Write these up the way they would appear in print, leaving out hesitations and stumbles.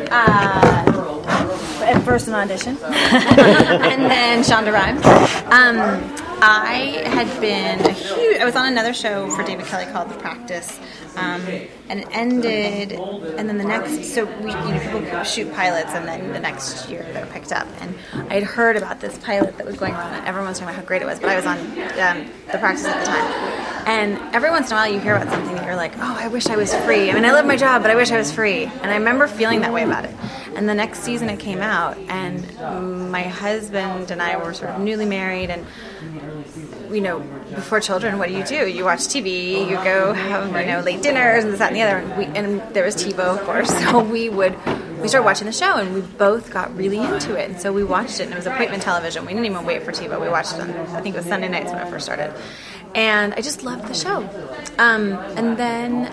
At first an audition. And then Shonda Rhimes. I had been I was on another show for David Kelly called The Practice, and it ended, and then the next, so people shoot pilots, and then the next year they're picked up, and I had heard about this pilot that was going around, and everyone was talking about how great it was, but I was on The Practice at the time, and every once in a while you hear about something that you're like, oh, I wish I was free. I mean, I love my job, but I wish I was free, and I remember feeling that way about it. And the next season it came out, and my husband and I were sort of newly married, and before children, what do? You watch TV, you go have late dinners and this, that, and the other. And there was TiVo, of course. So we started watching the show, and we both got really into it. And so we watched it, and it was appointment television. We didn't even wait for TiVo. We watched it on, I think it was Sunday nights when I first started. And I just loved the show. And then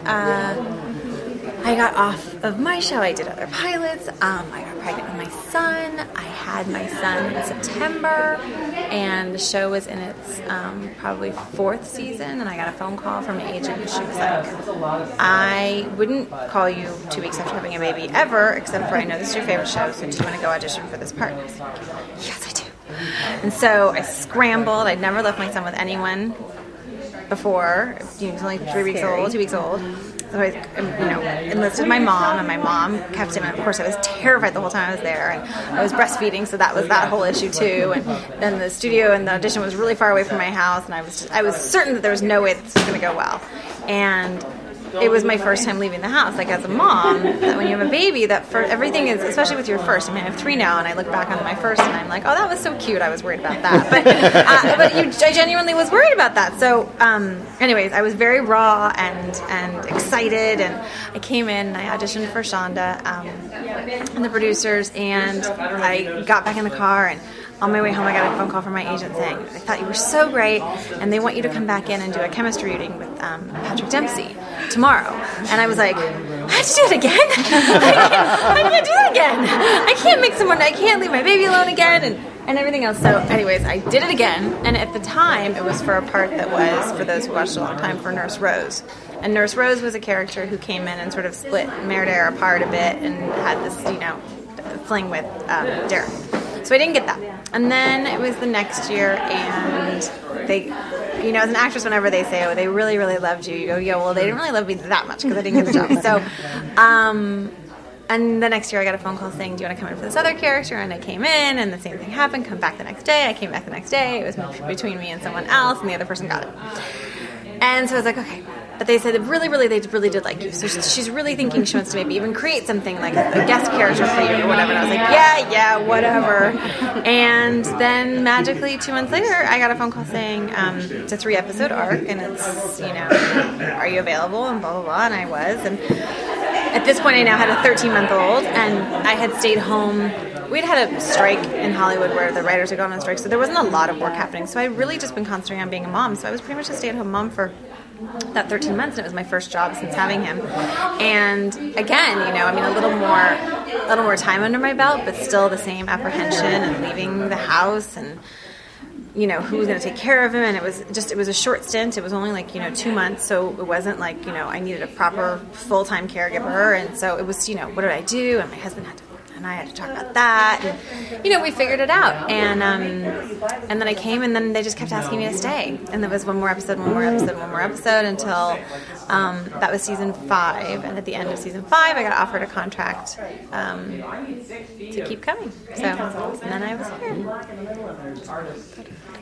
I got off of my show. I did other pilots. I got pregnant with my son. I had my son in September, and the show was in its probably 4th season, and I got a phone call from an agent, and she was like, I wouldn't call you 2 weeks after having a baby ever, except for I know this is your favorite show, so do you want to go audition for this part? And I was like, yes, I do. And so I scrambled. I'd never left my son with anyone before. He was only 2 weeks old. So I enlisted my mom, and my mom kept him. And of course, I was terrified the whole time I was there, and I was breastfeeding, so that was that whole issue too. And then the studio and the audition was really far away from my house, and I was certain that there was no way this was going to go well. And it was my first time leaving the house. Like, as a mom, that when you have a baby, that for everything is, especially with your first. I mean, I have 3 now, and I look back on my first, and I'm like, oh, that was so cute. I was worried about that, but I genuinely was worried about that. So, anyways, I was very raw and excited, and I came in and I auditioned for Shonda and the producers, and I got back in the car, and on my way home, I got a phone call from my agent saying, I thought you were so great, and they want you to come back in and do a chemistry reading with Patrick Dempsey tomorrow. And I was like, I have to do it again? I can't do it again. I can't leave my baby alone again, and everything else. So anyways, I did it again, and at the time, it was for a part that was, for those who watched a long time, for Nurse Rose. And Nurse Rose was a character who came in and sort of split Meredith apart a bit and had this, fling with Derek. So I didn't get that. And then it was the next year, and they, as an actress, whenever they say, oh, they really, really loved you, you go, yeah, well, they didn't really love me that much because I didn't get the job. So, and the next year I got a phone call saying, do you want to come in for this other character? And I came in, and the same thing happened. Come back the next day. I came back the next day. It was between me and someone else, and the other person got it. And so I was like, okay. But they said they really did like you. So she's really thinking she wants to maybe even create something like a guest character for you or whatever. And I was like, yeah, whatever. And then magically 2 months later, I got a phone call saying it's a 3-episode arc, and it's, are you available? And blah, blah, blah. And I was. And at this point, I now had a 13-month-old, and I had stayed home. We'd had a strike in Hollywood where the writers had gone on strike, so there wasn't a lot of work happening. So I really just been concentrating on being a mom. So I was pretty much a stay-at-home mom for that 13 months, and it was my first job since having him. And again, a little more time under my belt, but still the same apprehension and leaving the house and who was going to take care of him. And it was a short stint. It was only 2 months, so it wasn't like I needed a proper full-time caregiver. And so it was what did I do? And my husband and I had to talk about that, and we figured it out, and then I came, and then they just kept asking me to stay, and there was one more episode until that was season 5, and at the end of season 5 I got offered a contract to keep coming, and then I was here.